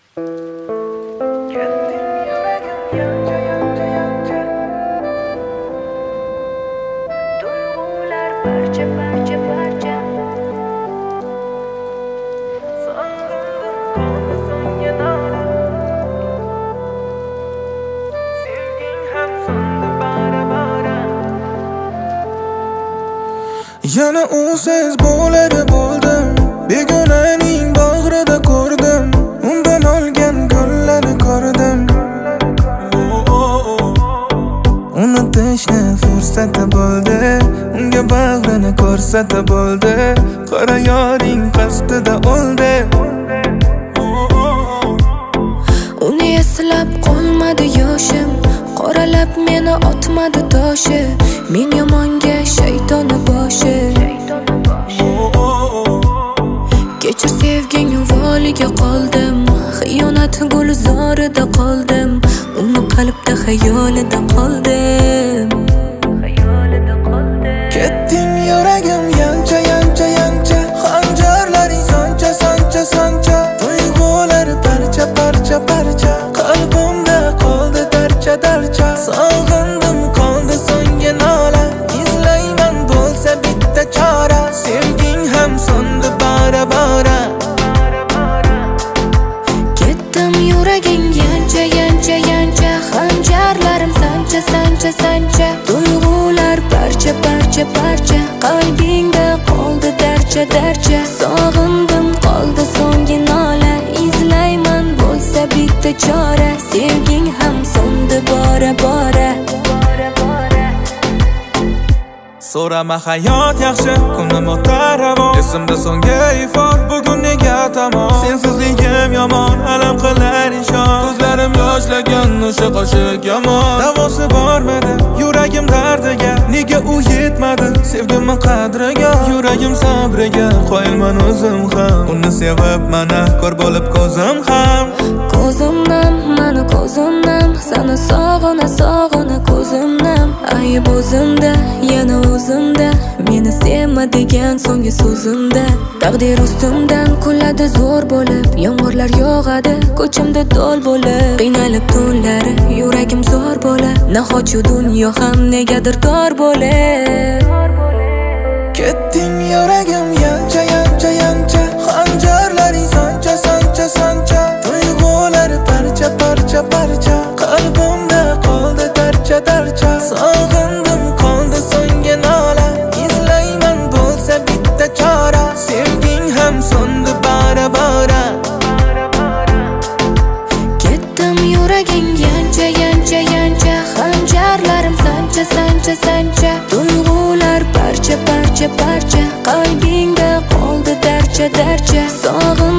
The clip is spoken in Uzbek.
Yana usiz bo'ladi bo'ldim, begonaning bag'rida ko'rdim, undan olgan gullarni ko'rdim. Unutishni fursati bo'ldi, unga bag'rini ko'rsatib bo'ldi, qora yoring qasdida o'ldi. Uni eslab qolmadi yoshim, qoralab meni otmadi toshi, men yomonga shaytoni boshi. Kechir sevging uvoliga qoldim, xiyonat gulzorida qoldim, uni qalbda xayolida qoldim. Ketding yuragim yancha yancha yancha, xanjarlaring sancha sancha sancha, tuyg'ular parcha parcha parcha, qalbimda qoldi darcha darcha. Sog'indim qoldi so'nggi nola, izlayman bo'lsa bitta chora, sevging ham so'ndi bara bara. Ketdim yuraging yancha yancha yancha, xanjarlarim sancha sancha sancha, tuyg'ular parcha parcha parcha, qalbingda qoldi darcha darcha. Sog'indim qoldi so'nggi nola, izlayman bo'lsa bitta chora, sevging ham so'ndi bora bora. So'rama hayot yaxshi, kunim o'tar ravon, esimda so'nggi ifor, bugun nega tamom. Sensizligim yomon, alam qilar ishon, ko'zlarim yoshlagan o'sha qoshiq yomon. Davosi bormadi yuragim dardiga, nega u yetmadi sevgimni qadriga. Yuragim sabriga qoyilman o'zim ham, uni sevib mana ko'r bo'lib ko'zim ham. Ko'zimdan mani ko'zimdan, seni sog'ina sog'ina ko'zimdan. Ayb o'zimda, yana o'zimda, meni sevma degan so'nggi so'zimda. Taqdir ustimdan kuladi zo'r bo'lib, yomg'irlar yog'adi ko'chimda do'l bo'lib. Qiynalib tunlari yuragim zo'r bo'lib, nahot shu dunyo ham negadir tor bo'lib. Ketding yuragim yancha yancha yancha, xanjarlaring sancha sancha sancha, tuyg'ular parcha parcha parcha, qalbimda qoldi darcha darcha. Sog'indim qoldi so'nggi nola, izlayman bo'lsa bitta chora, sevging ham so'ndi bara bara. Ketdim yuraging yancha yancha yancha, xanjarlarim sancha sancha sancha, tuyg'ular parcha parcha parcha, qalbingda qoldi darcha darcha.